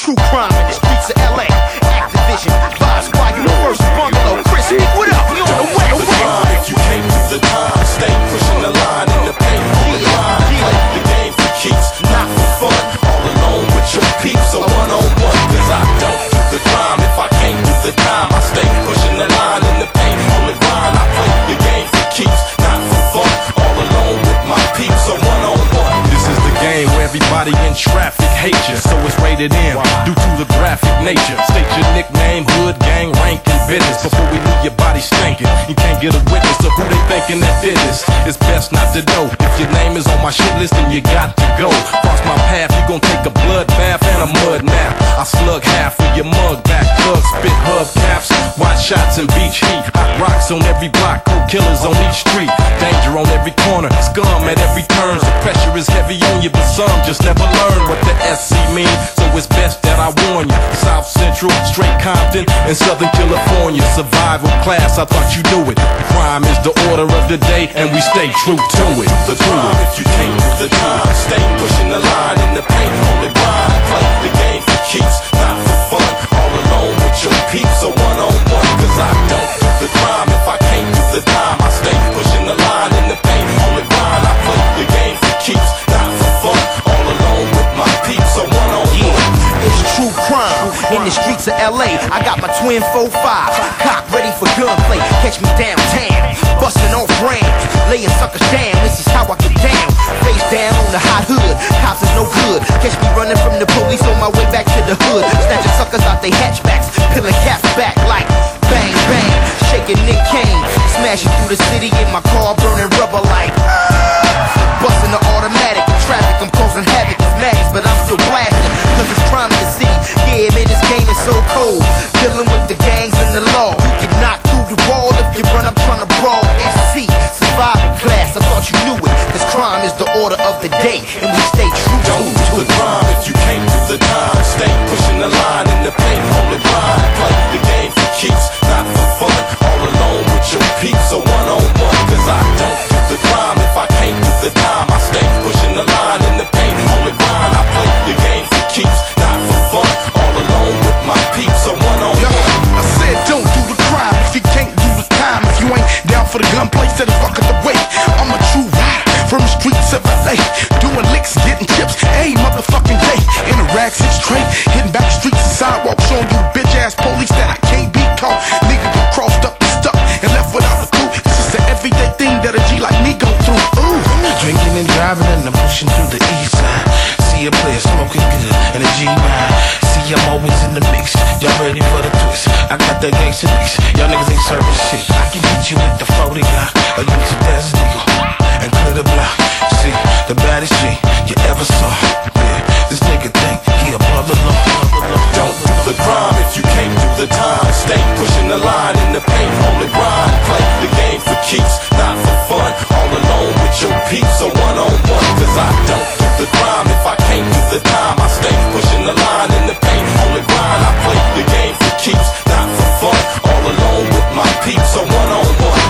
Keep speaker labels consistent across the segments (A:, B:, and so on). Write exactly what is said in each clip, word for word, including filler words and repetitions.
A: True crime in the streets of L A. Activision, Vibe Squad, Universal, Bungalow, Chris, what up? You on the way, away.
B: If you came through the time, stay pushing the line in the paint on the grind. Play the game for keeps, not for fun. All alone with your peeps, so one on one. Cause I don't do the crime. If I came through the time, I stay pushing the line in the paint on the grind. I play the game for keeps, not for fun. All alone with my peeps, so one on one.
C: This is the game where everybody in traffic hates you, so it's rated M due to the graphic nature. State your nickname, hood, gang, rank, and business before we leave your body stinking. You can't get a witness of who they thinking that did this. It's best not to know. If your name is on my shit list, then you got to go. Cross my path, you gon' take a blood bath and a mud nap. I slug half of your mug back, thugs spit hub caps, wide shots and beach heat. Hot rocks on every block, cold killers on each street. Danger on every corner, scum at every turn. The pressure is heavy on you, but some just never learn what the S C means. So it's best that I warn you. South Central, straight Compton, and Southern California. Survival class, I thought you knew it. Crime is the order of the day, and we stay true to it.
B: The crime, if you came through the time, stay pushing the line in the paint on the grind. Play the game for keeps, not for fun. All alone with your peeps, so one on one. Cause I don't do the crime. If I came through the time, I stay pushing the line in the paint on the grind. I play the game for keeps, not for fun. All alone with my peeps, so one on one.
A: It's true crime in the streets of L A. I got my twin four five, cock ready for gunplay. Catch me downtown, busting off brands, laying suckers down. This is how I get down. Face down on the hot hood, cops is no good. Catch me running from the police on my way back to the hood. Snatching suckers out they hatchbacks, peeling caps back like bang bang. Shaking Nick Kane, smashing through the city in my car, burning rubber like busting the automatic. In traffic, I'm causing havoc. It's madness, but I'm still blasting. Cause it's crime in the city. Yeah, man, this game is so cold. Dealing with the gangs and the law. You get knocked through the wall if you run up trying to brawl. S C, survival class, I thought you knew it. Cause crime is the order of the day, and we stay true to
B: Don't do the crime if you came through the time. Stay pushing the line in the paint on the grind. Play the game for keeps, not for fun. All alone with your peeps, so one on one. Cause I don't do the crime. If I came through the time, I stay pushing the line in the paint on the grind. I play the game for keeps, not for fun. All alone with my peeps, so one on one.
D: I said don't do the crime if you can't do the time. If you ain't down for the gunplay, stay the fuck out the way. I'm a true rider from the streets of L A, doing licks, getting chips, a motherfucking day. In a rag six straight, hitting back streets and sidewalks, showing you bitch ass police that I can't be caught. Nigga get crossed up and stuck and left without a clue. It's just an everyday thing that a G like me go through. Ooh, drinking and driving and I'm pushing through the east side. See a player smoking good and a G nine. See I'm always in the mix. Y'all ready for the twist? I got that gangsta mix. Y'all niggas ain't serving shit. I can hit you with the forty Glock or use a Desert Eagle and clear the block. See, the baddest G you ever saw. Yeah, this nigga think he above the law.
B: Don't do the crime if you came through the time. Stay pushing the line in the paint on the grind. Play the game for keeps, not for fun. All alone with your peeps, so one on one. Cause I don't do the crime. If I came through the time, I stay pushing the line in the paint on the grind. I play the game for keeps, not for fun. All alone with my peeps, so one on one.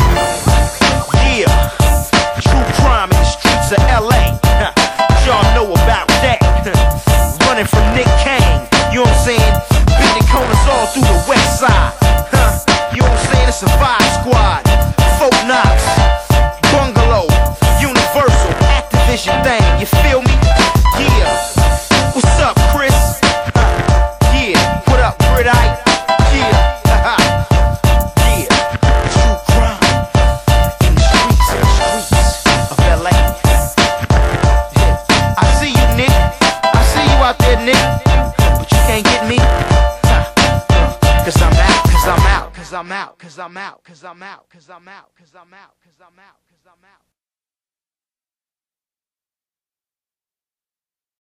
A: Yeah, true crime in the streets of L A. Y'all know about that. Running from Nick Kane, you know what I'm saying? Bending corners all through the west side. Huh? You know what I'm saying? It's a Vibe Squad, Folk Knox, Bungalow, Universal, Activision thing. You feel me? Yeah. What's up, Chris? Huh? Yeah. What up, Gridite? Yeah. Yeah. True crime in the streets, in the streets of L A. Yeah. I see you, Nick. I see you out there, Nick. But you can't get me. Cause I'm out, cause I'm out, cause I'm out, cause I'm out, cause I'm out, cause I'm out, cause I'm out, cause I'm out, cause I'm out.